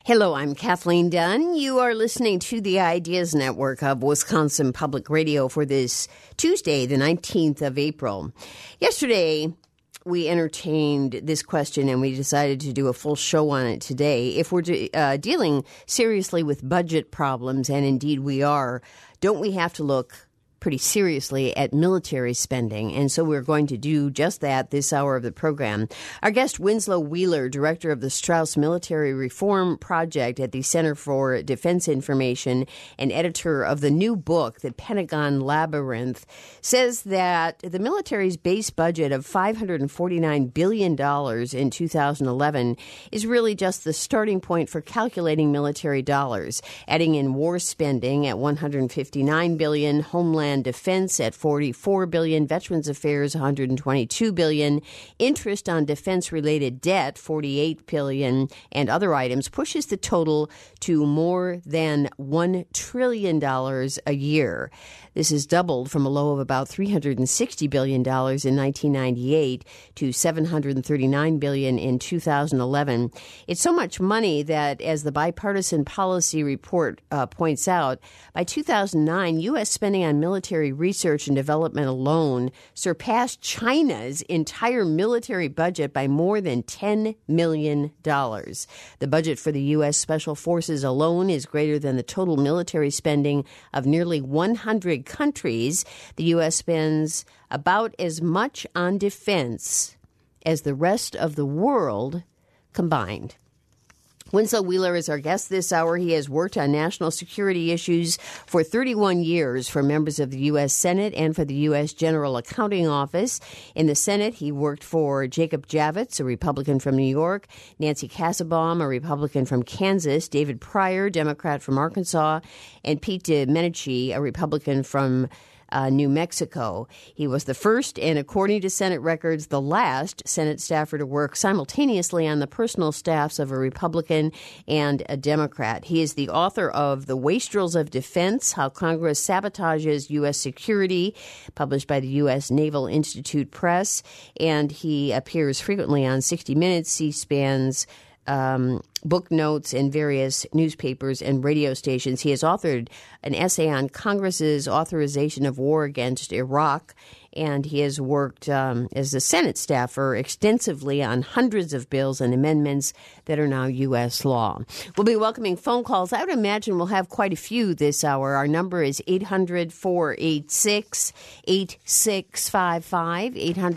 Hello, I'm Kathleen Dunn. You are listening to the Ideas Network of Wisconsin Public Radio for this Tuesday, the 19th of April. Yesterday, we entertained this question and we decided to do a full show on it today. If we're dealing seriously with budget problems, and indeed we are, don't we have to look pretty seriously at military spending? And so we're going to do just that this hour of the program. Our guest, Winslow Wheeler, director of the Strauss Military Reform Project at the Center for Defense Information and editor of the new book, The Pentagon Labyrinth, says that the military's base budget of $549 billion in 2011 is really just the starting point for calculating military dollars, adding in war spending at $159 billion, homeland defense at $44 billion, Veterans Affairs $122 billion, interest on defense-related debt $48 billion, and other items pushes the total to more than $1 trillion a year. This has doubled from a low of about $360 billion in 1998 to $739 billion in 2011. It's so much money that, as the Bipartisan Policy Report points out, by 2009, U.S. spending on military research and development alone surpassed China's entire military budget by more than $10 million. The budget for the U.S. Special Forces alone is greater than the total military spending of nearly 100 countries. The U.S. spends about as much on defense as the rest of the world combined. Winslow Wheeler is our guest this hour. He has worked on national security issues for 31 years for members of the U.S. Senate and for the U.S. General Accounting Office. In the Senate, he worked for Jacob Javits, a Republican from New York, Nancy Kassebaum, a Republican from Kansas, David Pryor, Democrat from Arkansas, and Pete Domenici, a Republican from New Mexico. He was the first and, according to Senate records, the last Senate staffer to work simultaneously on the personal staffs of a Republican and a Democrat. He is the author of The Wastrels of Defense, How Congress Sabotages U.S. Security, published by the U.S. Naval Institute Press, and he appears frequently on 60 Minutes, C-SPAN's book notes in various newspapers and radio stations. He has authored an essay on Congress's authorization of war against Iraq, and he has worked as a Senate staffer extensively on hundreds of bills and amendments that are now U.S. law. We'll be welcoming phone calls. I would imagine we'll have quite a few this hour. Our number is 800-486-8655,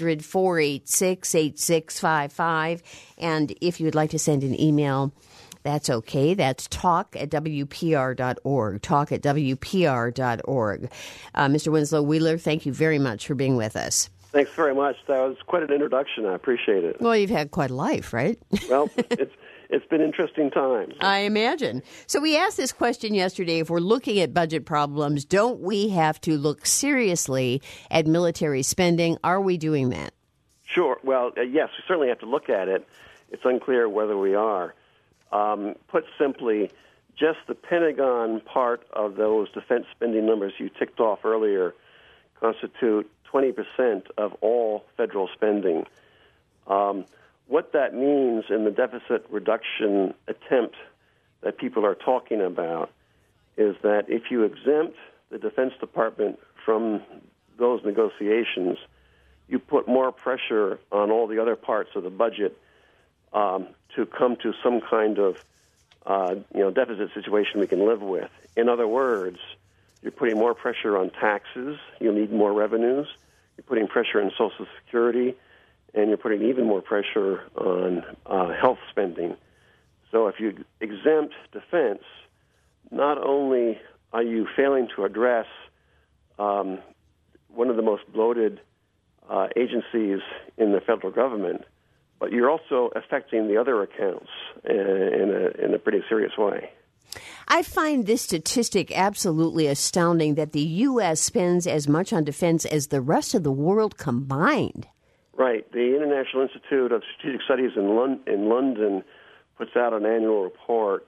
800-486-8655. And if you would like to send an email, that's okay. That's talk@wpr.org, talk@wpr.org. Mr. Winslow Wheeler, thank you very much for being with us. Thanks very much. That was quite an introduction. I appreciate it. Well, you've had quite a life, right? Well, it's been interesting times. I imagine. So we asked this question yesterday. If we're looking at budget problems, don't we have to look seriously at military spending? Are we doing that? Sure. Well, yes, we certainly have to look at it. It's unclear whether we are. Put simply, just the Pentagon part of those defense spending numbers you ticked off earlier constitute 20% of all federal spending. What that means in the deficit reduction attempt that people are talking about is that if you exempt the Defense Department from those negotiations, you put more pressure on all the other parts of the budget to come to some kind of deficit situation we can live with. In other words, you're putting more pressure on taxes. You need more revenues. You're putting pressure on Social Security, and you're putting even more pressure on health spending. So if you exempt defense, not only are you failing to address one of the most bloated agencies in the federal government, but you're also affecting the other accounts in a pretty serious way. I find this statistic absolutely astounding that the U.S. spends as much on defense as the rest of the world combined. Right. The International Institute of Strategic Studies in London puts out an annual report.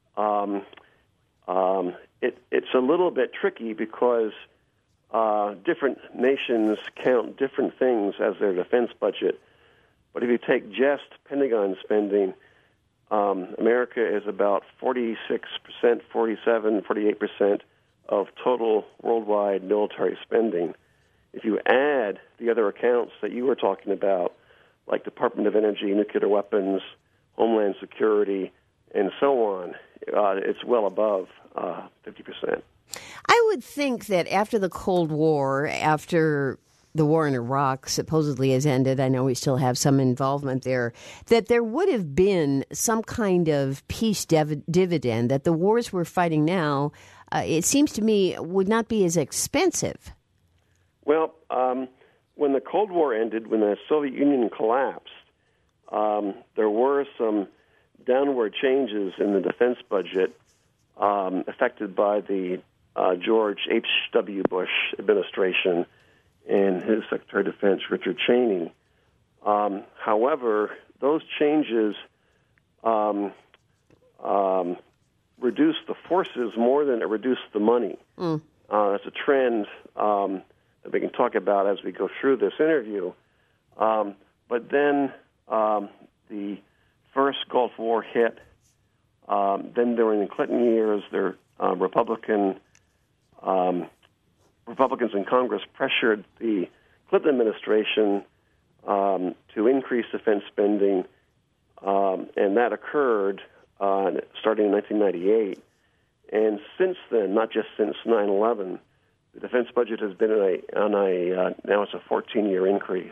It's a little bit tricky because different nations count different things as their defense budget. But if you take just Pentagon spending, America is about 46%, 47, 48% of total worldwide military spending. If you add the other accounts that you were talking about, like Department of Energy, nuclear weapons, Homeland Security, and so on, it's well above 50%. I would think that after the Cold War, after the war in Iraq supposedly has ended, I know we still have some involvement there, that there would have been some kind of peace dividend, that the wars we're fighting now, it seems to me, would not be as expensive. Well, when the Cold War ended, when the Soviet Union collapsed, there were some downward changes in the defense budget affected by the George H.W. Bush administration and his Secretary of Defense, Richard Cheney. However, those changes reduced the forces more than it reduced the money. That's a trend that we can talk about as we go through this interview. But then the first Gulf War hit. Then during the Clinton years, Republicans in Congress pressured the Clinton administration to increase defense spending, and that occurred starting in 1998. And since then, not just since 9/11, the defense budget has been now it's a 14-year increase.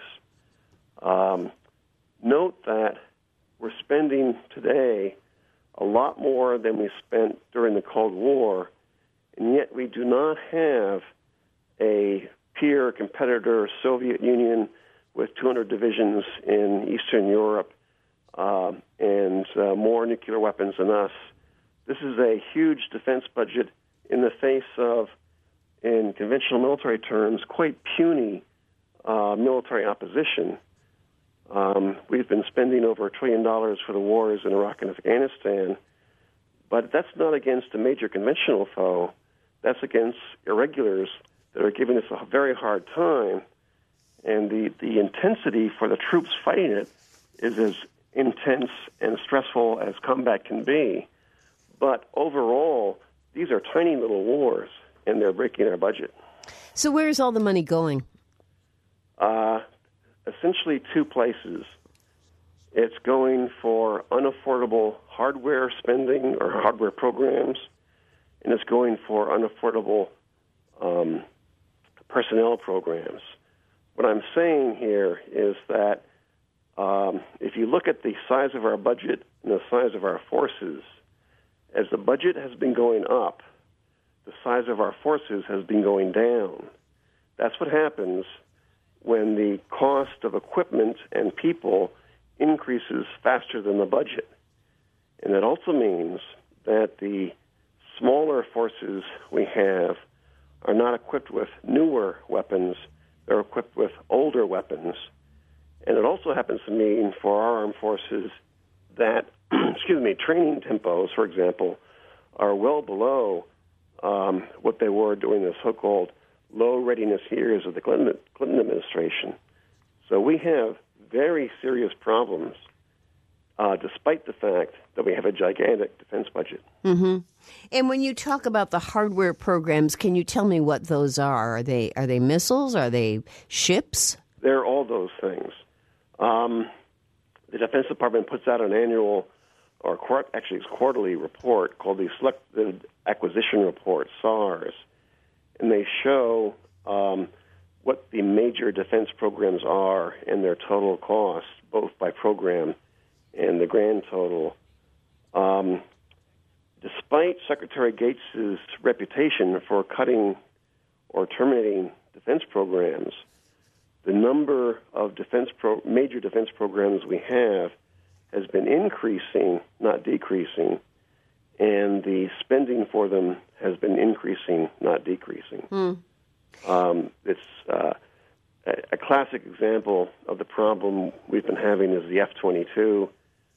Note that we're spending today a lot more than we spent during the Cold War, and yet we do not have a peer competitor Soviet Union with 200 divisions in Eastern Europe and more nuclear weapons than us. This is a huge defense budget in the face of, in conventional military terms, quite puny military opposition. We've been spending over $1 trillion for the wars in Iraq and Afghanistan, but that's not against a major conventional foe. That's against irregulars that are giving us a very hard time, and the intensity for the troops fighting it is as intense and stressful as combat can be. But overall, these are tiny little wars, and they're breaking our budget. So where is all the money going? Essentially two places. It's going for unaffordable hardware spending or hardware programs, and it's going for unaffordable personnel programs. What I'm saying here is that if you look at the size of our budget and the size of our forces, as the budget has been going up, the size of our forces has been going down. That's what happens when the cost of equipment and people increases faster than the budget. And it also means that the smaller forces we have are not equipped with newer weapons, they're equipped with older weapons. And it also happens to mean for our armed forces that, training tempos, for example, are well below what they were during the so-called low readiness years of the Clinton administration. So we have very serious problems, despite the fact that we have a gigantic defense budget. Mm-hmm. And when you talk about the hardware programs, can you tell me what those are? Are they missiles? Are they ships? They're all those things. The Defense Department puts out an annual, or it's quarterly report called the Selected Acquisition Report, SARS, and they show what the major defense programs are and their total cost, both by program and the grand total. Despite Secretary Gates' reputation for cutting or terminating defense programs, the number of major defense programs we have has been increasing, not decreasing, and the spending for them has been increasing, not decreasing. It's a classic example of the problem we've been having is the F-22.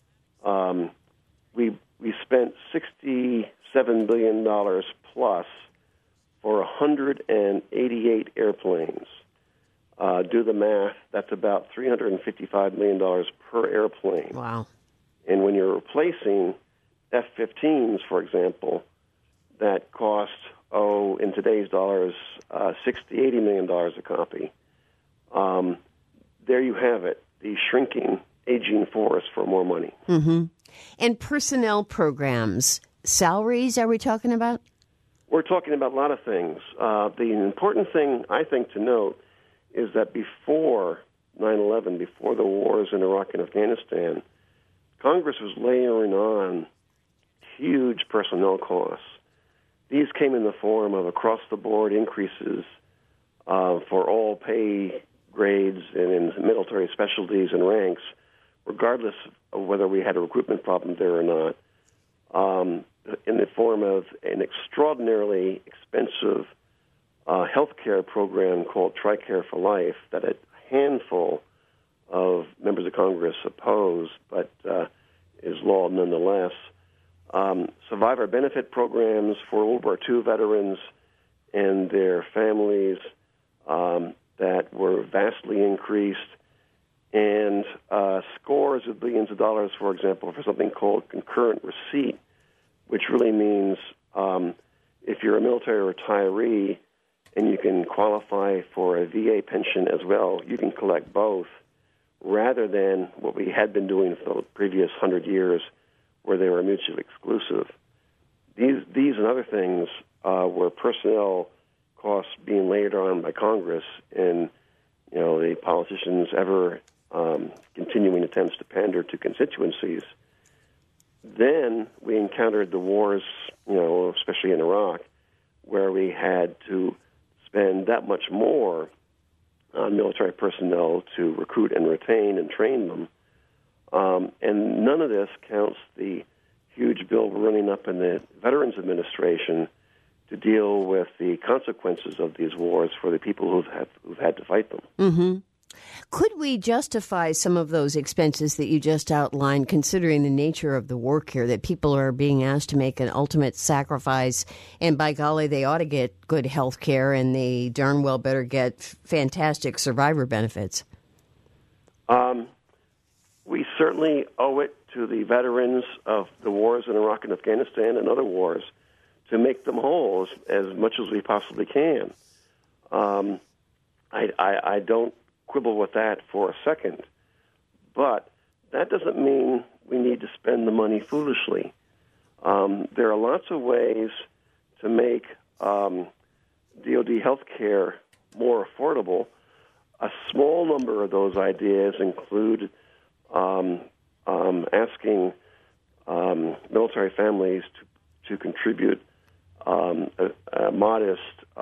We spent $67 billion plus for 188 airplanes. Do the math. That's about $355 million per airplane. Wow. And when you're replacing F-15s, for example, that cost, in today's dollars, $60-80 million a copy, there you have it, the shrinking, aging force for more money. Mm-hmm. And personnel programs, salaries, are we talking about? We're talking about a lot of things. The important thing, I think, to note is that before 9/11, before the wars in Iraq and Afghanistan, Congress was layering on huge personnel costs. These came in the form of across-the-board increases for all pay grades and in military specialties and ranks, regardless of whether we had a recruitment problem there or not, in the form of an extraordinarily expensive health care program called TRICARE for Life that a handful of members of Congress opposed, but is law nonetheless. Survivor benefit programs for World War II veterans and their families that were vastly increased, and scores of billions of dollars, for example, for something called concurrent receipt, which really means if you're a military retiree and you can qualify for a VA pension as well, you can collect both, rather than what we had been doing for the previous 100 years, where they were mutually exclusive. These and other things were personnel costs being layered on by Congress, and the politicians' ever continuing attempts to pander to constituencies. Then we encountered the wars, especially in Iraq, where we had to spend that much more on military personnel to recruit and retain and train them. And none of this counts the huge bill running up in the Veterans Administration to deal with the consequences of these wars for the people who've had to fight them. Mm-hmm. Could we justify some of those expenses that you just outlined, considering the nature of the work here, that people are being asked to make an ultimate sacrifice, and by golly, they ought to get good health care, and they darn well better get fantastic survivor benefits? We certainly owe it to the veterans of the wars in Iraq and Afghanistan and other wars to make them whole as much as we possibly can. I don't quibble with that for a second, but that doesn't mean we need to spend the money foolishly. There are lots of ways to make DoD health care more affordable. A small number of those ideas include asking military families to contribute a modest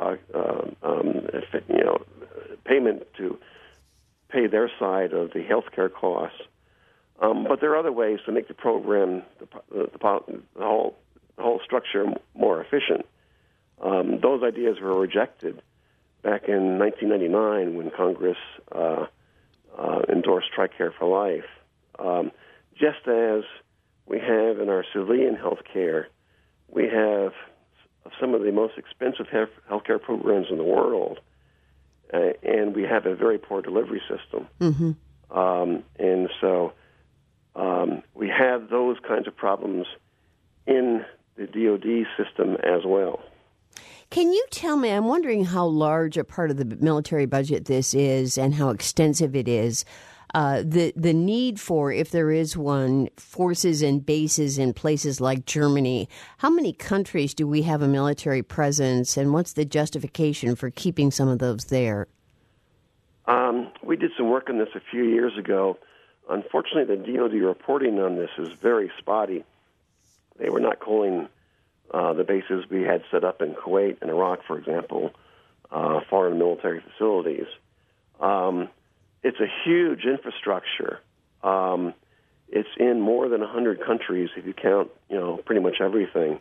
payment to pay their side of the health care costs. But there are other ways to make the program, the whole structure, more efficient. Those ideas were rejected back in 1999 when Congress endorsed TRICARE for Life. Just as we have in our civilian health care, we have some of the most expensive health care programs in the world, and we have a very poor delivery system. Mm-hmm. And so we have those kinds of problems in the DoD system as well. Can you tell me, I'm wondering how large a part of the military budget this is and how extensive it is, the need for, if there is one, forces and bases in places like Germany. How many countries do we have a military presence, and what's the justification for keeping some of those there? We did some work on this a few years ago. Unfortunately, the DoD reporting on this is very spotty. They were not calling the bases we had set up in Kuwait and Iraq, for example, foreign military facilities. It's a huge infrastructure. It's in more than 100 countries if you count, pretty much everything.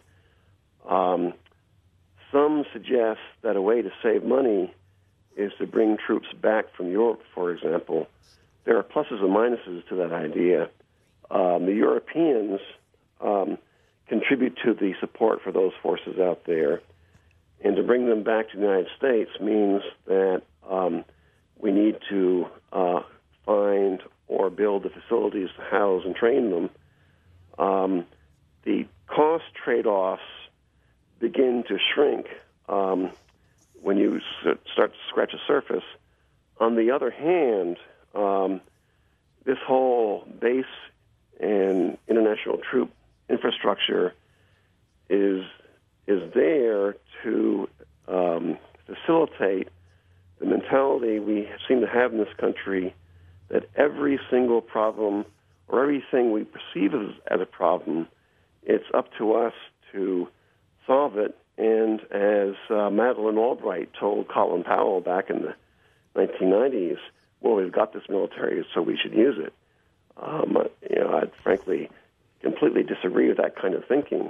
Some suggest that a way to save money is to bring troops back from Europe, for example. There are pluses and minuses to that idea. The Europeans contribute to the support for those forces out there, and to bring them back to the United States means that we need to find or build the facilities to house and train them. the cost trade-offs begin to shrink when you start to scratch the surface. On the other hand, this whole base and international troop infrastructure is there to facilitate the mentality we seem to have in this country that every single problem or everything we perceive as a problem, it's up to us to solve it. And as Madeleine Albright told Colin Powell back in the 1990s, well, we've got this military, so we should use it. I'd frankly completely disagree with that kind of thinking.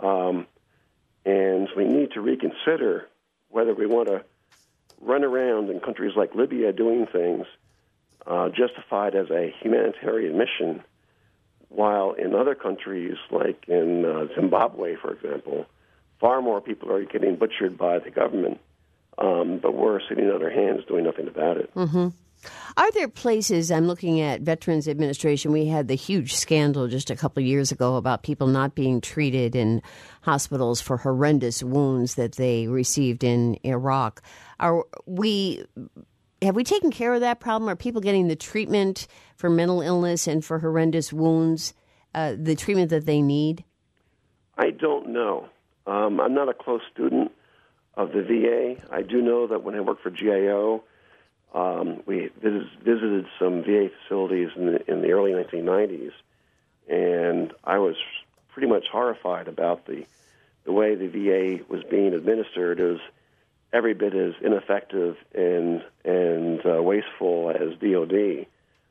And we need to reconsider whether we want to run around in countries like Libya doing things justified as a humanitarian mission, while in other countries, like in Zimbabwe, for example, far more people are getting butchered by the government, but we're sitting on our hands doing nothing about it. Mm-hmm. Are there places, I'm looking at Veterans Administration, we had the huge scandal just a couple of years ago about people not being treated in hospitals for horrendous wounds that they received in Iraq. Have we taken care of that problem? Are people getting the treatment for mental illness and for horrendous wounds, the treatment that they need? I don't know. I'm not a close student of the VA. I do know that when I worked for GAO, we visited some VA facilities in the early 1990s, and I was pretty much horrified about the way the VA was being administered. It was every bit as ineffective and wasteful as DOD.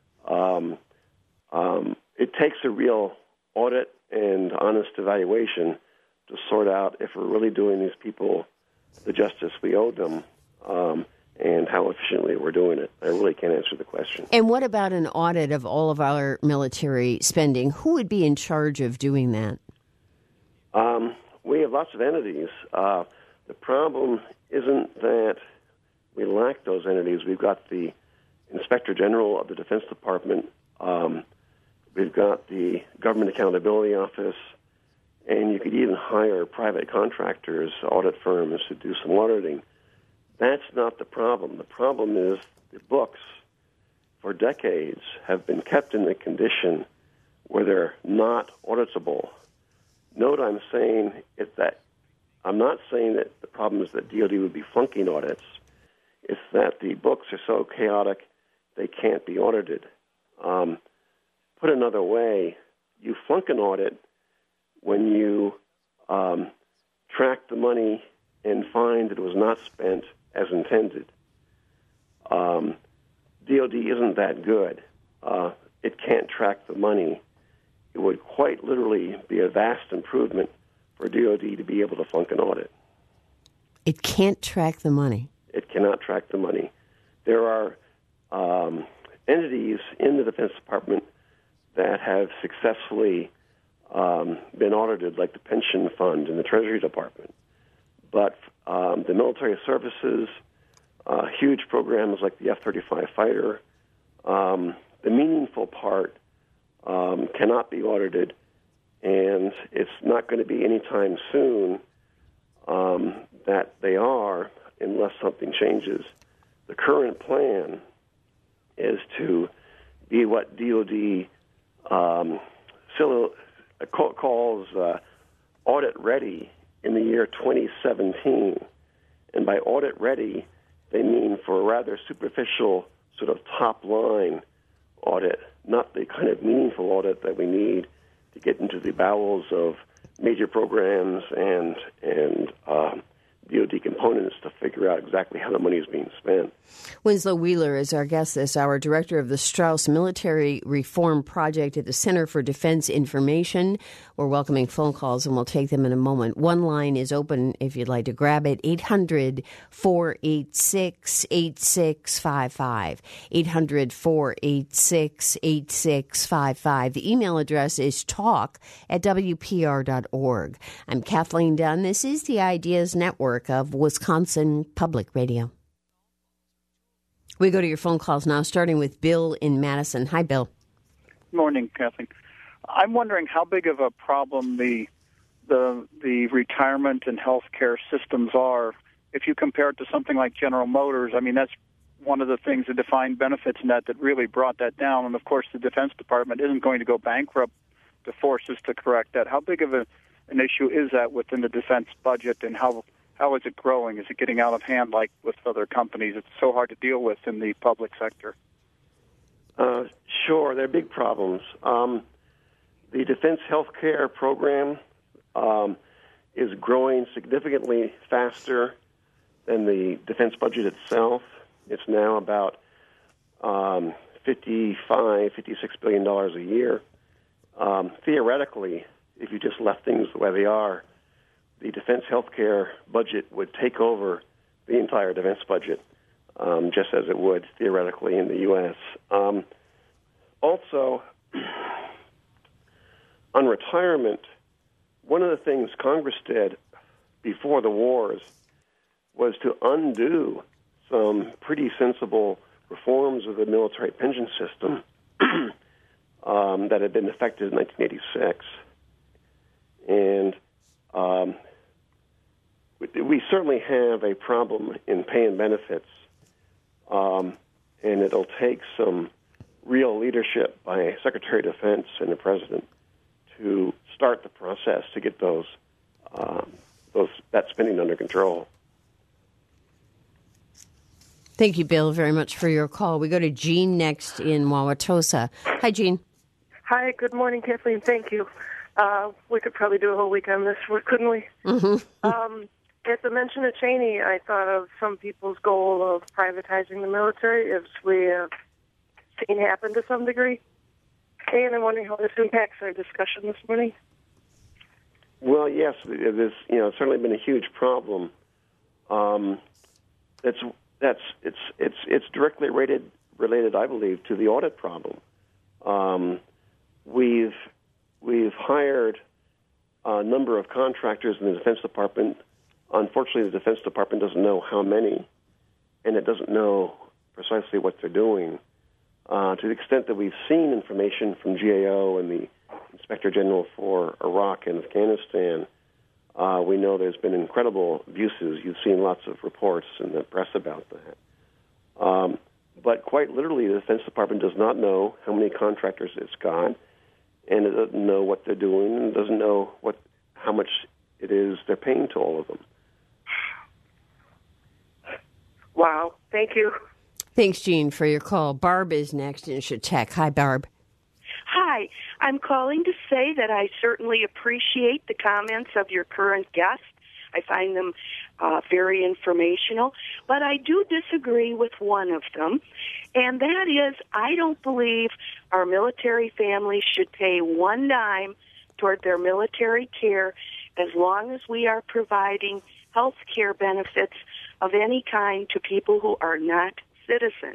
It takes a real audit and honest evaluation to sort out if we're really doing these people the justice we owe them, and how efficiently we're doing it. I really can't answer the question. And what about an audit of all of our military spending? Who would be in charge of doing that? We have lots of entities. The problem isn't that we lack those entities. We've got the Inspector General of the Defense Department. We've got the Government Accountability Office. And you could even hire private contractors, audit firms, to do some auditing. That's not the problem. The problem is the books, for decades, have been kept in a condition where they're not auditable. Note I'm saying is that I'm not saying that the problem is that DOD would be flunking audits. It's that the books are so chaotic they can't be audited. Put another way, you flunk an audit when you track the money and find that it was not spent as intended. DOD isn't that good. It can't track the money. It would quite literally be a vast improvement for DOD to be able to flunk an audit. It can't track the money. It cannot track the money. There are entities in the Defense Department that have successfully been audited, like the Pension Fund and the Treasury Department. But the military services, huge programs like the F-35 fighter, the meaningful part cannot be audited, and it's not going to be anytime soon that they are, unless something changes. The current plan is to be what DOD calls audit ready in the year 2017. And by audit ready, they mean for a rather superficial sort of top-line audit, not the kind of meaningful audit that we need to get into the bowels of major programs and DOD components to figure out exactly how the money is being spent. Winslow Wheeler is our guest this hour, director of the Strauss Military Reform Project at the Center for Defense Information. We're welcoming phone calls, and we'll take them in a moment. One line is open if you'd like to grab it, 800-486-8655, 800-486-8655. The email address is talk@WPR.org. I'm Kathleen Dunn. This is the Ideas Network of Wisconsin Public Radio. We go to your phone calls now, starting with Bill in Madison. Hi, Bill. Morning, Kathleen. I'm wondering how big of a problem the retirement and health care systems are. If you compare it to something like General Motors, I mean, that's one of the things, the defined benefits net, that really brought that down. And, of course, the Defense Department isn't going to go bankrupt to force us to correct that. How big of an issue is that within the defense budget, and how is it growing? Is it getting out of hand like with other companies? It's so hard to deal with in the public sector. Sure, they're big problems. The Defense Health Care Program is growing significantly faster than the defense budget itself. It's now about $56 billion a year. Theoretically, if you just left things the way they are, the defense healthcare budget would take over the entire defense budget, just as it would theoretically in the U.S. Also, on retirement, one of the things Congress did before the wars was to undo some pretty sensible reforms of the military pension system that had been effected in 1986. And we certainly have a problem in pay and benefits, and it'll take some real leadership by Secretary of Defense and the President to start the process to get that spending under control. Thank you, Bill, very much for your call. We go to Jean next in Wauwatosa. Hi, Jean. Hi, good morning, Kathleen. Thank you. We could probably do a whole week on this, couldn't we? Mm-hmm. At the mention of Cheney, I thought of some people's goal of privatizing the military, as we have seen happen to some degree. And I'm wondering how this impacts our discussion this morning. Well, yes, it's certainly been a huge problem. It's directly related, I believe, to the audit problem. We've hired a number of contractors in the Defense Department. Unfortunately, the Defense Department doesn't know how many, and it doesn't know precisely what they're doing. To the extent that we've seen information from GAO and the Inspector General for Iraq and Afghanistan, we know there's been incredible abuses. You've seen lots of reports in the press about that. But quite literally, the Defense Department does not know how many contractors it's got, and it doesn't know what they're doing, and doesn't know how much it is they're paying to all of them. Wow. Thank you. Thanks, Jean, for your call. Barb is next in Chautauqua. Hi, Barb. Hi. I'm calling to say that I certainly appreciate the comments of your current guest. I find them very informational, but I do disagree with one of them, and that is I don't believe our military families should pay one dime toward their military care as long as we are providing health care benefits of any kind to people who are not citizens.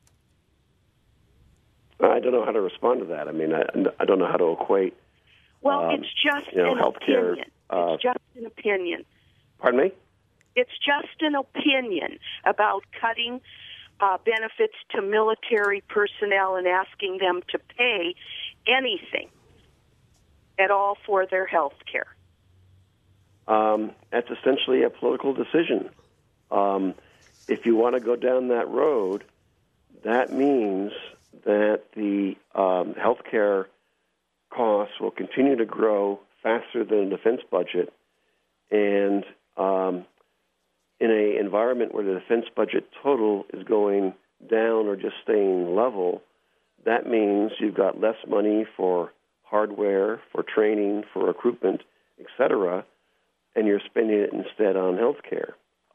I don't know how to respond to that. I mean, I don't know how to equate. Well, it's just an opinion. It's just an opinion. Pardon me? It's just an opinion about cutting benefits to military personnel and asking them to pay anything at all for their health care. That's essentially a political decision. If you want to go down that road, that means that the health care costs will continue to grow faster than the defense budget. And in an environment where the defense budget total is going down or just staying level, that means you've got less money for hardware, for training, for recruitment, etc., and you're spending it instead on health care.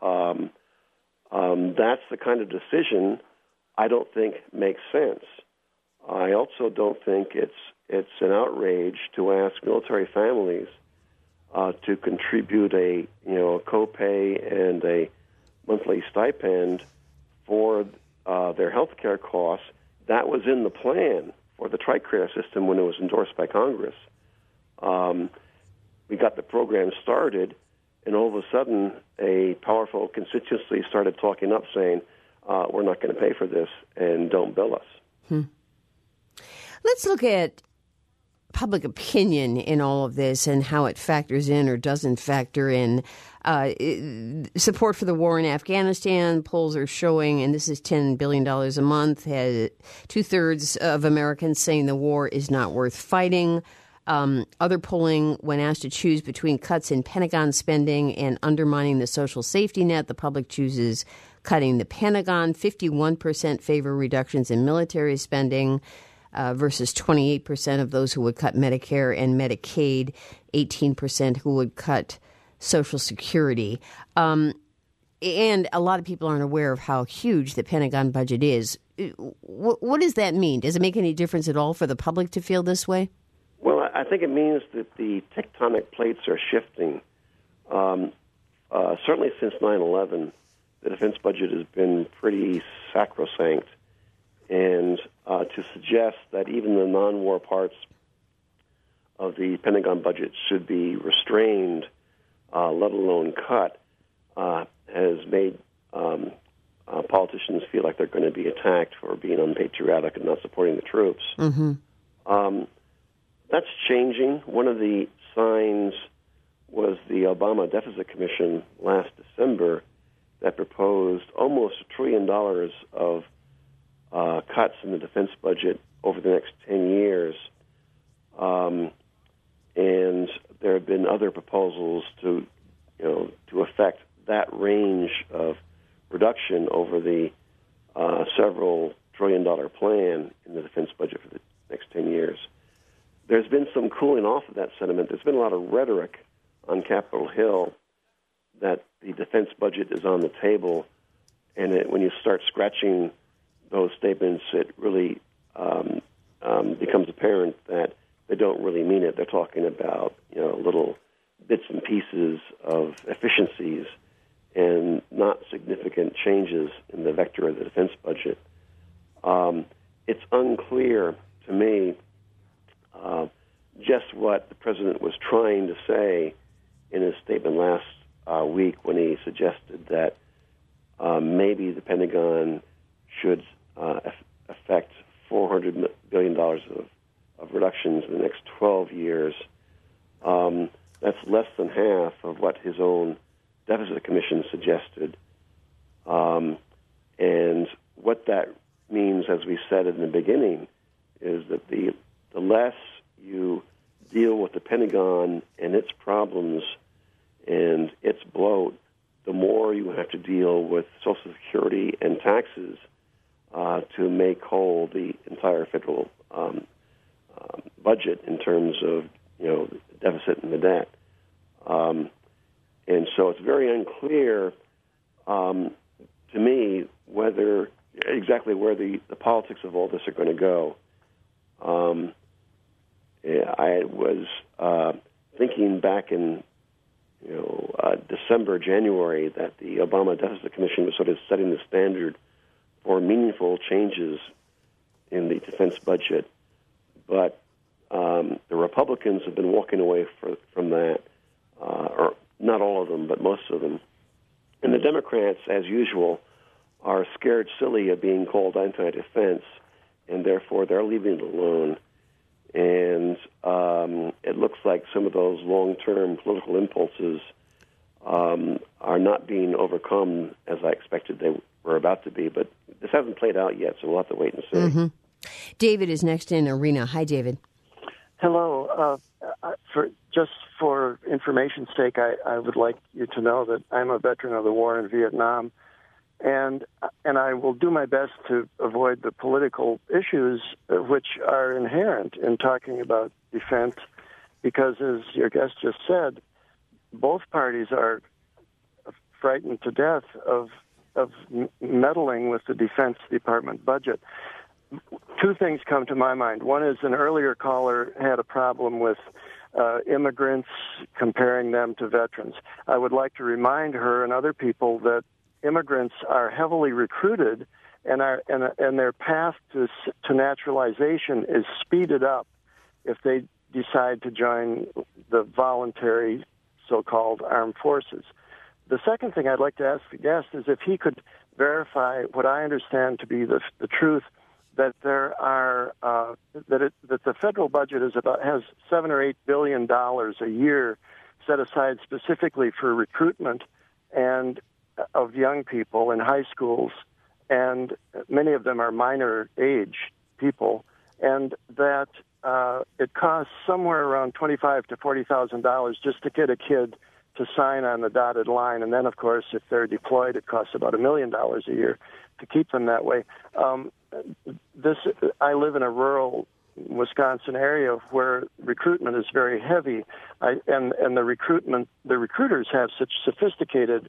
That's the kind of decision I don't think makes sense. I also don't think it's an outrage to ask military families to contribute a copay and a monthly stipend for their health care costs. That was in the plan for the TRICARE system when it was endorsed by Congress. We got the program started, and all of a sudden, a powerful constituency started talking up, saying, we're not going to pay for this, and don't bill us. Let's look at public opinion in all of this and how it factors in or doesn't factor in. Support for the war in Afghanistan, polls are showing, and this is $10 billion a month, has 2/3 of Americans saying the war is not worth fighting. Other polling, when asked to choose between cuts in Pentagon spending and undermining the social safety net, the public chooses cutting the Pentagon. 51% favor reductions in military spending versus 28% of those who would cut Medicare and Medicaid, 18% who would cut Social Security. And a lot of people aren't aware of how huge the Pentagon budget is. What does that mean? Does it make any difference at all for the public to feel this way? Well, I think it means that the tectonic plates are shifting. Certainly since 9/11, the defense budget has been pretty sacrosanct. And to suggest that even the non-war parts of the Pentagon budget should be restrained, let alone cut, has made politicians feel like they're going to be attacked for being unpatriotic and not supporting the troops. Mm-hmm. That's changing. One of the signs was the Obama Deficit Commission last December that proposed almost $1 trillion of cuts in the defense budget over the next 10 years. And there have been other proposals to affect that range of reduction over the several trillion-dollar plan in the defense budget for the next 10 years. There's been some cooling off of that sentiment. There's been a lot of rhetoric on Capitol Hill that the defense budget is on the table, and when you start scratching those statements, it really becomes apparent that they don't really mean it. They're talking about little bits and pieces of efficiencies and not significant changes in the vector of the defense budget. It's unclear to me just what the president was trying to say in his statement last week when he suggested that maybe the Pentagon should affect $400 billion of reductions in the next 12 years. That's less than half of what his own Deficit Commission suggested. And what that means, as we said in the beginning, is that the less you deal with the Pentagon and its problems and its bloat, the more you have to deal with Social Security and taxes to make whole the entire federal budget in terms of the deficit and the debt. And so it's very unclear to me exactly where the politics of all this are going to go. I was thinking back in December, January, that the Obama Deficit Commission was sort of setting the standard for meaningful changes in the defense budget. But the Republicans have been walking away from that, or not all of them, but most of them. And the Democrats, as usual, are scared silly of being called anti-defense, and therefore they're leaving it alone. And it looks like some of those long-term political impulses are not being overcome as I expected they were about to be. But this hasn't played out yet, so we'll have to wait and see. Mm-hmm. David is next in Arena. Hi, David. Hello. For information's sake, I would like you to know that I'm a veteran of the war in Vietnam, and I will do my best to avoid the political issues which are inherent in talking about defense, because, as your guest just said, both parties are frightened to death of meddling with the Defense Department budget. Two things come to my mind. One is an earlier caller had a problem with immigrants, comparing them to veterans. I would like to remind her and other people that immigrants are heavily recruited, and their path to naturalization is speeded up if they decide to join the voluntary so-called armed forces. The second thing I'd like to ask the guest is if he could verify what I understand to be the truth that there are that the federal budget has $7 or $8 billion a year set aside specifically for recruitment and of young people in high schools, and many of them are minor age people, and that it costs somewhere around $25,000 to $40,000 just to get a kid to sign on the dotted line, and then of course if they're deployed, it costs about $1 million a year to keep them that way. I live in a rural Wisconsin area where recruitment is very heavy, and the recruiters have such sophisticated,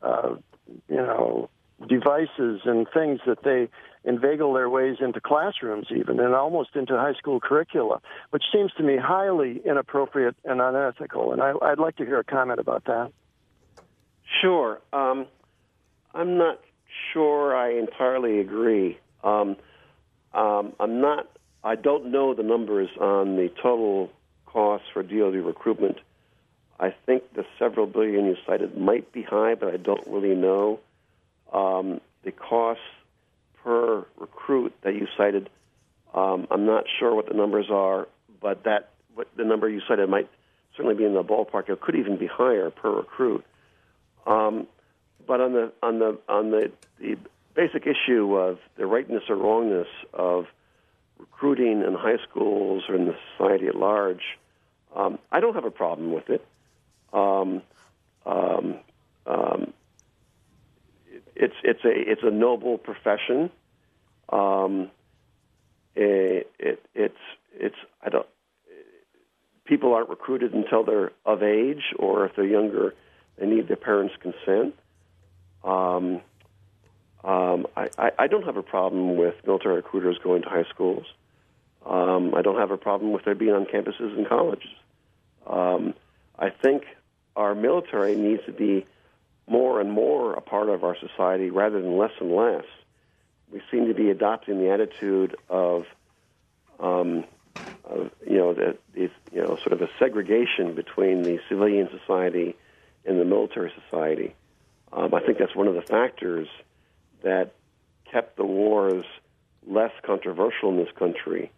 devices and things that they inveigle their ways into classrooms even, and almost into high school curricula, which seems to me highly inappropriate and unethical. And I'd like to hear a comment about that. Sure. I'm not sure I entirely agree. I don't know the numbers on the total costs for DoD recruitment. I think the several billion you cited might be high, but I don't really know. The costs per recruit that you cited, I'm not sure what the numbers are, but what the number you cited might certainly be in the ballpark. It could even be higher per recruit. But on the basic issue of the rightness or wrongness of recruiting in high schools or in the society at large, I don't have a problem with it. It's a noble profession. People aren't recruited until they're of age, or if they're younger, they need their parents' consent. I don't have a problem with military recruiters going to high schools. I don't have a problem with their being on campuses in colleges. I think our military needs to be more and more a part of our society rather than less and less. We seem to be adopting the attitude of sort of a segregation between the civilian society and the military society. I think that's one of the factors that kept the wars less controversial in this country.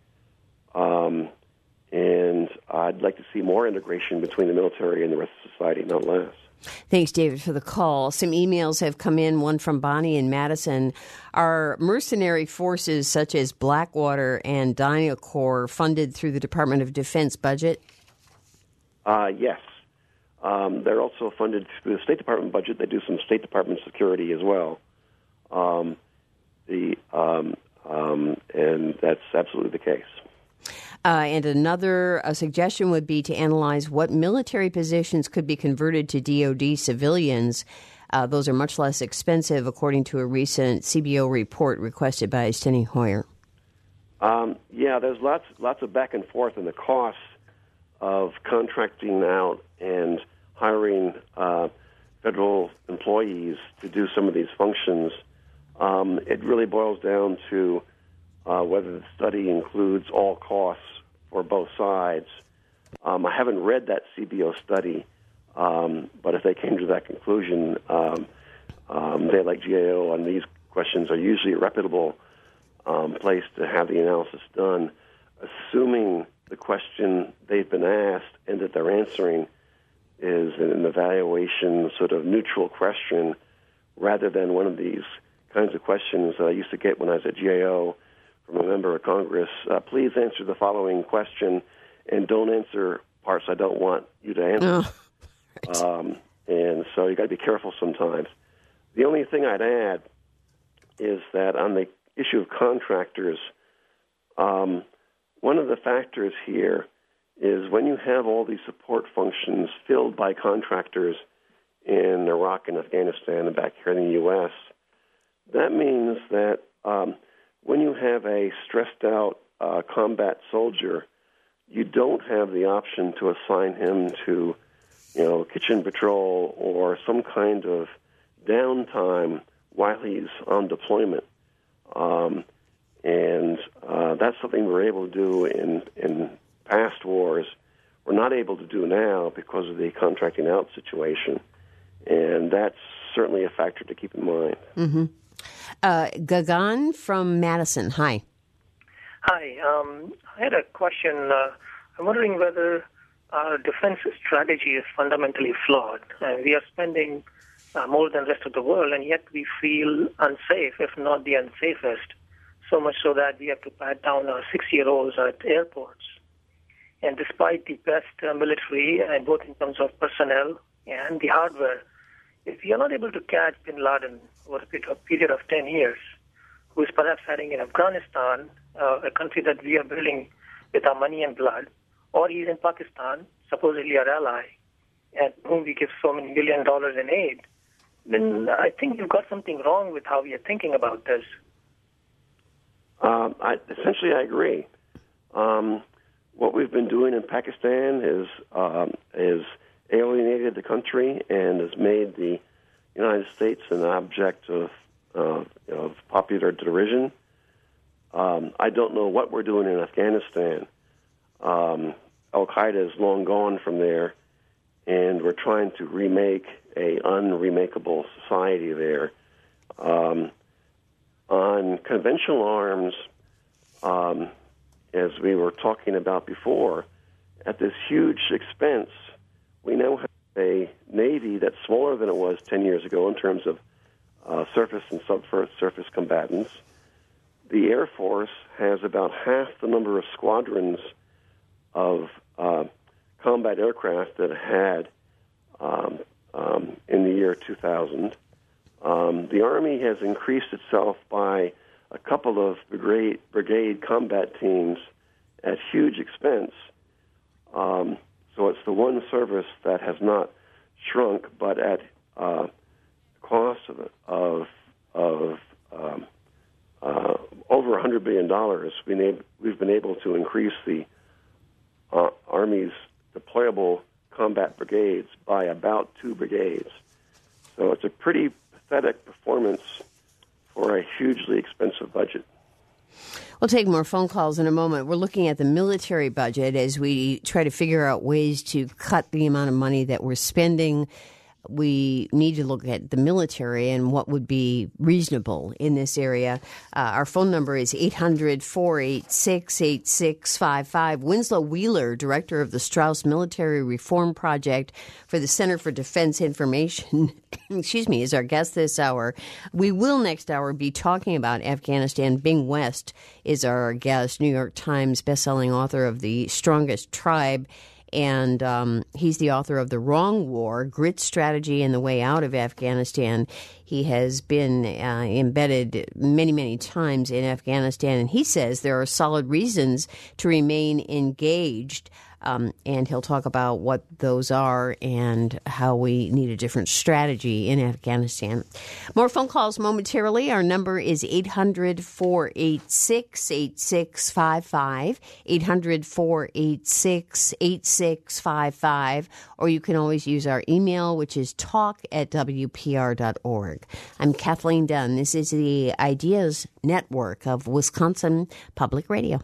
And I'd like to see more integration between the military and the rest of society, not less. Thanks, David, for the call. Some emails have come in, one from Bonnie in Madison. Are mercenary forces such as Blackwater and DynCorp funded through the Department of Defense budget? Yes. They're also funded through the State Department budget. They do some State Department security as well. And that's absolutely the case. And another suggestion would be to analyze what military positions could be converted to DoD civilians. Those are much less expensive, according to a recent CBO report requested by Steny Hoyer. There's lots of back and forth in the costs of contracting out and hiring federal employees to do some of these functions. It really boils down to whether the study includes all costs for both sides. I haven't read that CBO study, but if they came to that conclusion, they, like GAO on these questions, are usually a reputable place to have the analysis done, assuming the question they've been asked and that they're answering is an evaluation, sort of neutral question, rather than one of these kinds of questions that I used to get when I was at GAO from a member of Congress. Please answer the following question and don't answer parts I don't want you to answer. Right. And so you got to be careful sometimes. The only thing I'd add is that on the issue of contractors, one of the factors here is when you have all these support functions filled by contractors in Iraq and Afghanistan and back here in the U.S., that means that when you have a stressed-out combat soldier, you don't have the option to assign him to, kitchen patrol or some kind of downtime while he's on deployment. And that's something we were able to do in past wars. We're not able to do now because of the contracting out situation. And that's certainly a factor to keep in mind. Mm-hmm. Gagan from Madison. Hi. Hi. I had a question. I'm wondering whether our defense strategy is fundamentally flawed. We are spending more than the rest of the world, and yet we feel unsafe, if not the unsafest, so much so that we have to pat down our 6-year-olds at airports. And despite the best military, both in terms of personnel and the hardware, if we are not able to catch bin Laden over a period of 10 years, who is perhaps hiding in Afghanistan, a country that we are building with our money and blood, or he's in Pakistan, supposedly our ally, and whom we give so many $1 billion in aid, then I think you've got something wrong with how we are thinking about this. Essentially, I agree. What we've been doing in Pakistan is alienated the country and has made the United States an object of popular derision. I don't know what we're doing in Afghanistan. Al-Qaeda is long gone from there, and we're trying to remake a unremakeable society there. On conventional arms, as we were talking about before, at this huge expense, we now have a Navy that's smaller than it was 10 years ago in terms of surface and subsurface combatants. The Air Force has about half the number of squadrons of combat aircraft that it had in the year 2000. The Army has increased itself by a couple of brigade combat teams at huge expense. So it's the one service that has not shrunk, but at cost of over $100 billion, we've been able to increase the Army's deployable combat brigades by about 2 brigades. So it's a pretty pathetic performance for a hugely expensive budget. We'll take more phone calls in a moment. We're looking at the military budget as we try to figure out ways to cut the amount of money that we're spending. We need to look at the military and what would be reasonable in this area. Our phone number is 800-486-8655. Winslow Wheeler, director of the Strauss Military Reform Project for the Center for Defense Information, is our guest this hour. We will next hour be talking about Afghanistan. Bing West is our guest, New York Times bestselling author of The Strongest Tribe. And he's the author of The Wrong War, Grit Strategy and the Way Out of Afghanistan. He has been embedded many, many times in Afghanistan, and he says there are solid reasons to remain engaged. And he'll talk about what those are and how we need a different strategy in Afghanistan. More phone calls momentarily. Our number is 800-486-8655, 800-486-8655, or you can always use our email, which is talk@wpr.org. I'm Kathleen Dunn. This is the Ideas Network of Wisconsin Public Radio.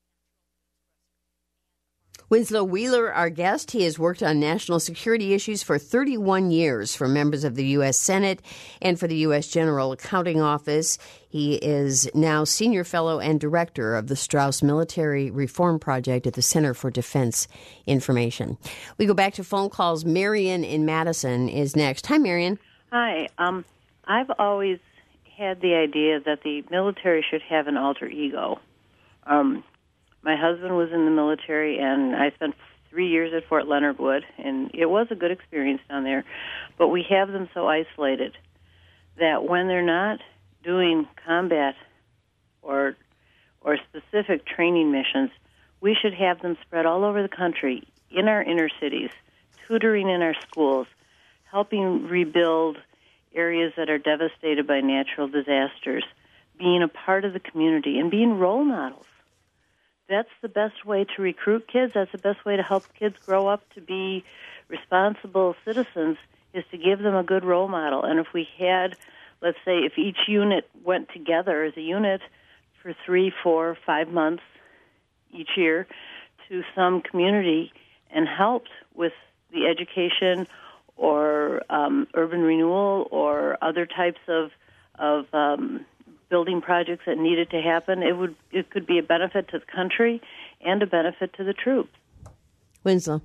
Winslow Wheeler, our guest. He has worked on national security issues for 31 years for members of the U.S. Senate and for the U.S. General Accounting Office. He is now senior fellow and director of the Strauss Military Reform Project at the Center for Defense Information. We go back to phone calls. Marion in Madison is next. Hi, Marion. Hi. I've always had the idea that the military should have an alter ego. My husband was in the military, and I spent 3 years at Fort Leonard Wood, and it was a good experience down there. But we have them so isolated that when they're not doing combat or specific training missions, we should have them spread all over the country, in our inner cities, tutoring in our schools, helping rebuild areas that are devastated by natural disasters, being a part of the community, and being role models. That's the best way to recruit kids. That's the best way to help kids grow up to be responsible citizens, is to give them a good role model. And if we had, let's say, if each unit went together as a unit for 3, 4, 5 months each year to some community and helped with the education or urban renewal or other types of building projects that needed to happen. It could be a benefit to the country and a benefit to the troops. Winslow.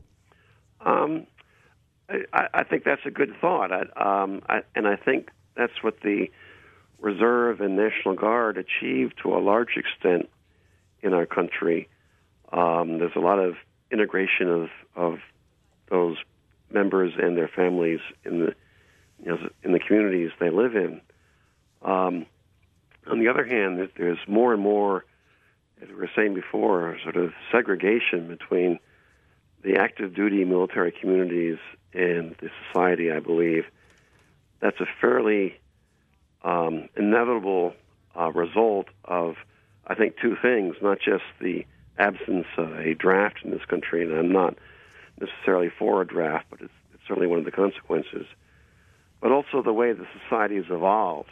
I think that's a good thought, and I think that's what the Reserve and National Guard achieved to a large extent in our country. There's a lot of integration of those members and their families in the communities they live in. On the other hand, there's more and more, as we were saying before, sort of segregation between the active duty military communities and the society, I believe. That's a fairly inevitable result of, I think, two things, not just the absence of a draft in this country, and I'm not necessarily for a draft, but it's certainly one of the consequences, but also the way the society has evolved,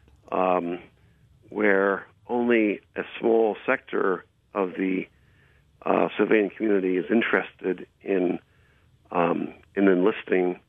where only a small sector of the civilian community is interested in enlisting,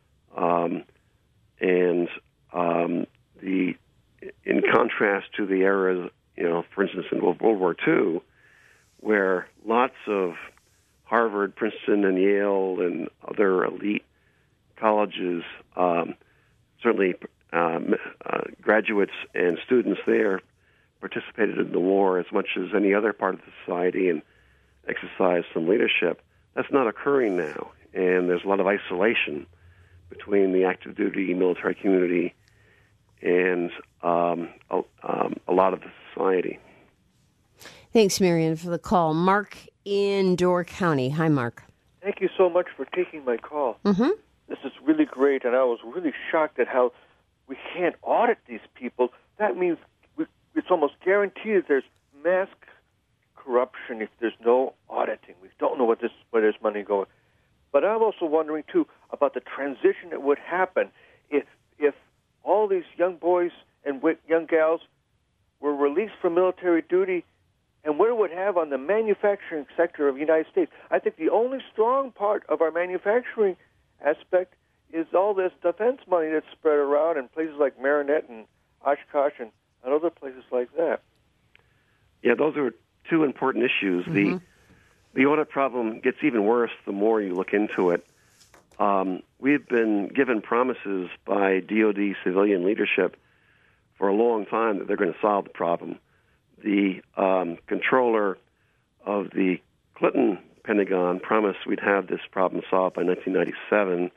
in contrast to the eras, for instance, in World War II, where lots of Harvard, Princeton, and Yale and other elite colleges, certainly graduates and students there, participated in the war as much as any other part of the society and exercised some leadership. That's not occurring now, and there's a lot of isolation between the active duty military community and a lot of the society. Thanks, Marion, for the call. Mark in Door County. Hi, Mark. Thank you so much for taking my call. Mm-hmm. This is really great, and I was really shocked at how we can't audit these people. That means it's almost guaranteed that there's mass corruption if there's no auditing. We don't know where there's money going. But I'm also wondering, too, about the transition that would happen if all these young boys and young gals were released from military duty, and what it would have on the manufacturing sector of the United States. I think the only strong part of our manufacturing aspect is all this defense money that's spread around in places like Marinette and Oshkosh and other places like that. Yeah, those are two important issues. Mm-hmm. The audit problem gets even worse the more you look into it. We've been given promises by DoD civilian leadership for a long time that they're going to solve the problem. The controller of the Clinton Pentagon promised we'd have this problem solved by 1997.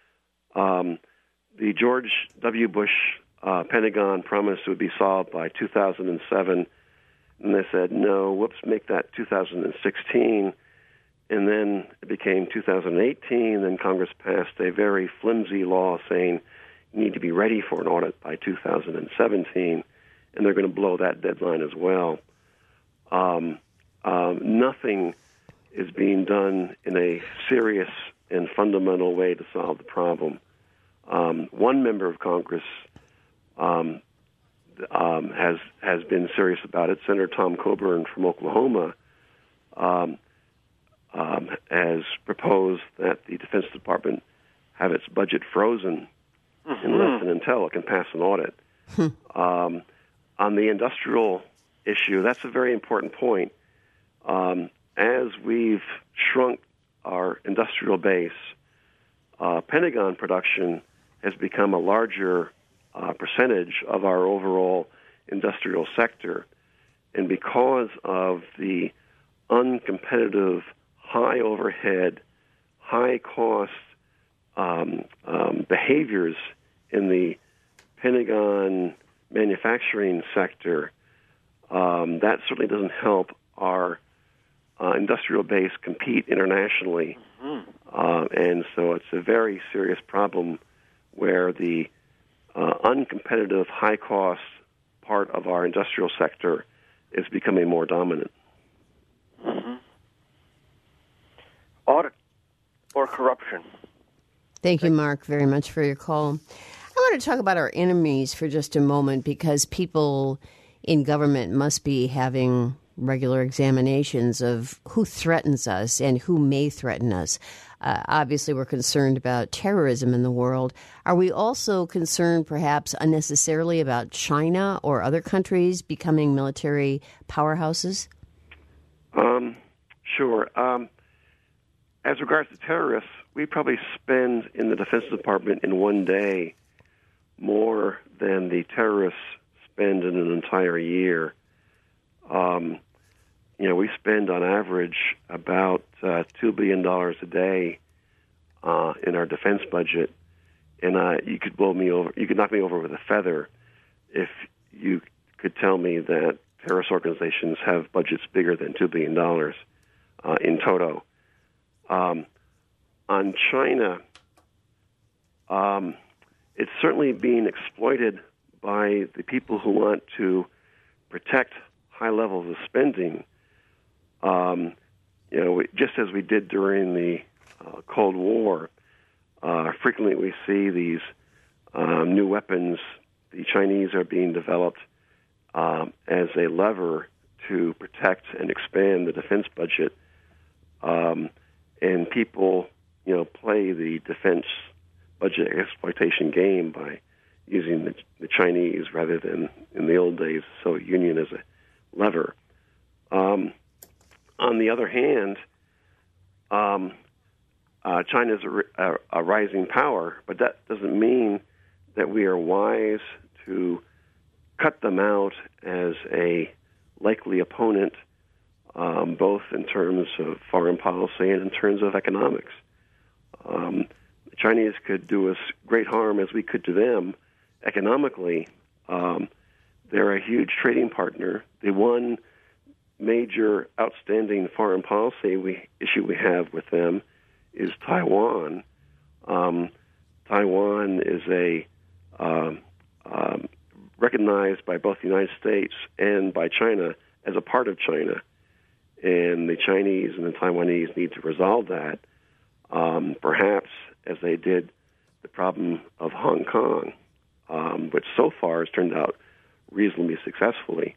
The George W. Bush Pentagon promised it would be solved by 2007, and they said, no, whoops, make that 2016. And then it became 2018, and Congress passed a very flimsy law saying you need to be ready for an audit by 2017, and they're going to blow that deadline as well. Nothing is being done in a serious and fundamental way to solve the problem. One member of Congress has been serious about it. Senator Tom Coburn from Oklahoma has proposed that the Defense Department have its budget frozen until it can pass an audit. On the industrial issue, that's a very important point. As we've shrunk our industrial base, Pentagon production has become a larger percentage of our overall industrial sector. And because of the uncompetitive, high overhead, high cost behaviors in the Pentagon manufacturing sector, that certainly doesn't help our industrial base compete internationally. And so it's a very serious problem where the uncompetitive, high-cost part of our industrial sector is becoming more dominant. Audit or corruption. Thank you, Mark, very much for your call. I want to talk about our enemies for just a moment, because people in government must be having regular examinations of who threatens us and who may threaten us. obviously we're concerned about terrorism in the world. Are we also concerned perhaps unnecessarily about China or other countries becoming military powerhouses? Sure. As regards to terrorists, we probably spend in the Defense Department in one day more than the terrorists spend in an entire year. We spend on average about $2 billion a day in our defense budget, and you could knock me over with a feather if you could tell me that terrorist organizations have budgets bigger than $2 billion in toto. On China, it's certainly being exploited by the people who want to protect high levels of spending. Just as we did during the Cold War, frequently we see these new weapons. The Chinese are being developed as a lever to protect and expand the defense budget, and people, play the defense budget exploitation game by using the Chinese rather than in the old days the Soviet Union as a lever. On the other hand, China is a rising power, but that doesn't mean that we are wise to cut them out as a likely opponent, both in terms of foreign policy and in terms of economics. The Chinese could do us great harm as we could to them economically. They're a huge trading partner. The one major outstanding foreign policy issue we have with them is Taiwan. Taiwan is recognized by both the United States and by China as a part of China, and the Chinese and the Taiwanese need to resolve that, perhaps as they did the problem of Hong Kong, which so far has turned out reasonably successfully.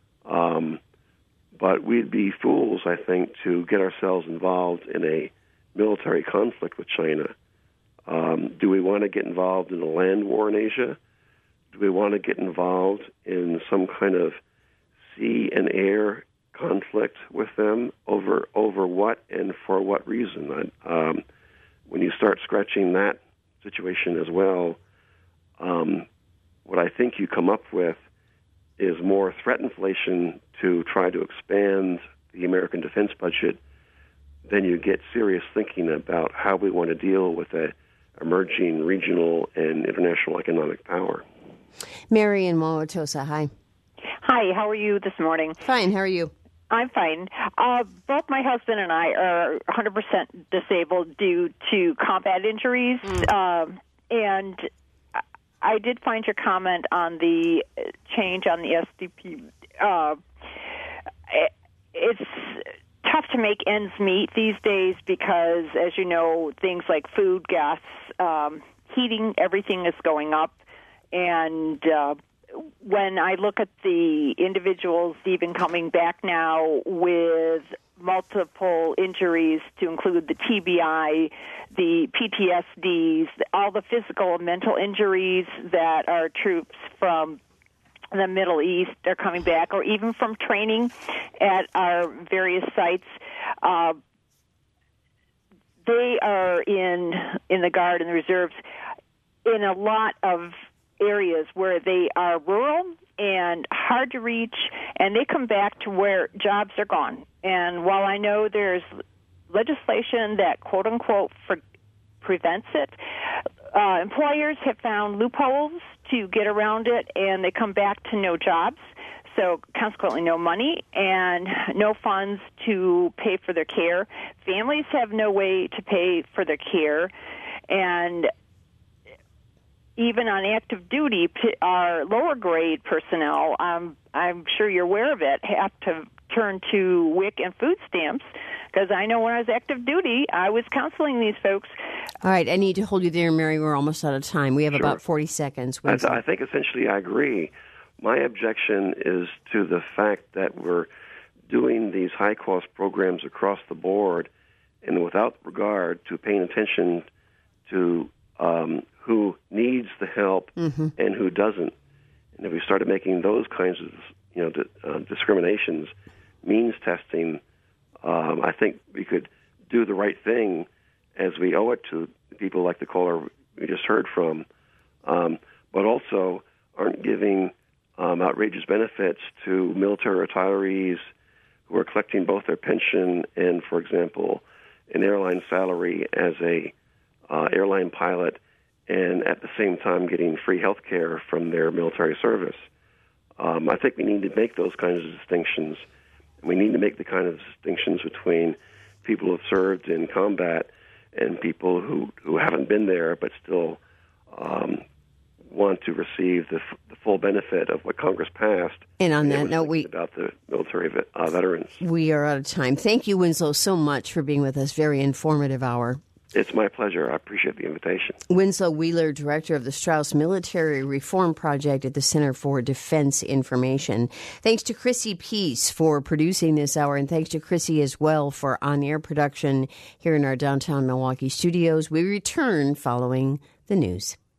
But we'd be fools, I think, to get ourselves involved in a military conflict with China. Do we want to get involved in a land war in Asia? Do we want to get involved in some kind of sea and air conflict with them over what and for what reason? When you start scratching that situation as well, what I think you come up with is more threat inflation to try to expand the American defense budget. Then you get serious thinking about how we want to deal with an emerging regional and international economic power. Mary in Wauwatosa, hi. Hi, how are you this morning? Fine, how are you? I'm fine. Both my husband and I are 100% disabled due to combat injuries, and I did find your comment on the change on the SDP. It's tough to make ends meet these days because, as you know, things like food, gas, heating, everything is going up. And when I look at the individuals even coming back now with multiple injuries to include the TBI, the PTSDs, all the physical and mental injuries that our troops from the Middle East are coming back, or even from training at our various sites, they are in the Guard and the Reserves in a lot of areas where they are rural and hard to reach, and they come back to where jobs are gone. And while I know there's legislation that, quote-unquote, prevents it, employers have found loopholes to get around it, and they come back to no jobs, so consequently no money and no funds to pay for their care. Families have no way to pay for their care, and even on active duty, our lower grade personnel, I'm sure you're aware of it, have to turn to WIC and food stamps, because I know when I was active duty, I was counseling these folks. All right, I need to hold you there, Mary. We're almost out of time. We have about 40 seconds. I think essentially I agree. My objection is to the fact that we're doing these high-cost programs across the board and without regard to paying attention to who needs the help and who doesn't. And if we started making those kinds of discriminations, means testing, I think we could do the right thing as we owe it to people like the caller we just heard from, but also aren't giving outrageous benefits to military retirees who are collecting both their pension and, for example, an airline salary as a airline pilot, and at the same time getting free health care from their military service. I think we need to make those kinds of distinctions. We need to make the kind of distinctions between people who have served in combat and people who haven't been there but still want to receive the full benefit of what Congress passed. And on that note, about the military veterans. We are out of time. Thank you, Winslow, so much for being with us. Very informative hour. It's my pleasure. I appreciate the invitation. Winslow Wheeler, director of the Strauss Military Reform Project at the Center for Defense Information. Thanks to Chrissy Peace for producing this hour, and thanks to Chrissy as well for on-air production here in our downtown Milwaukee studios. We return following the news.